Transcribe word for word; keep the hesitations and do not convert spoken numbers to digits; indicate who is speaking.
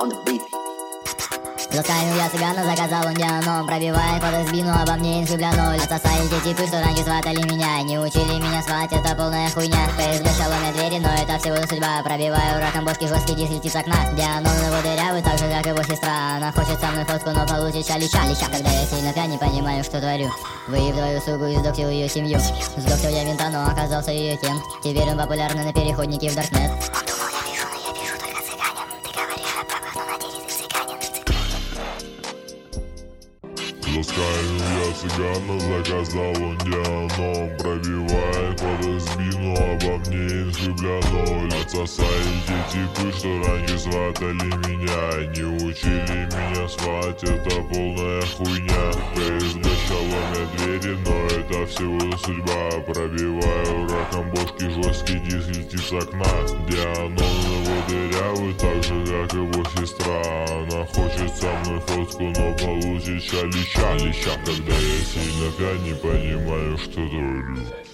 Speaker 1: Заставил я цыгана, заказал он дианом, пробивает под избину, обо мне инфы бля ноль. Отсосали те типы, что раньше сватали меня, не учили меня свать, это полная хуйня. ПСБ ломят двери, но это всего судьба. Пробиваю раком бошки, жесткий диск летит с окна. Дианом его дырявый, так же как его сестра. Она хочет со мной фотку, но получит ча-лища. Лища, когда я сильно пьян, не понимаю, что творю. Выеб твою суку и сдохтил ее семью. Сдохтил я винта, но оказался ее кем. Теперь он популярный на переходнике в Даркнет.
Speaker 2: Заставил я цыгана, заказал он дианом, пробивает под избину, обо мне инфы бля ноль. Отсосали те типы, что раньше сватали меня, не учили меня свать, это полная хуйня. ПСБ ломят двери, но это всего судьба. Пробиваю раком бошки, жесткий диск летит с окна. Дианом его дырявый, так же как его сестра. Она хочет со мной фотку, но получит ча-лища. Лища, когда я сильно пьян, не понимаю, что творю.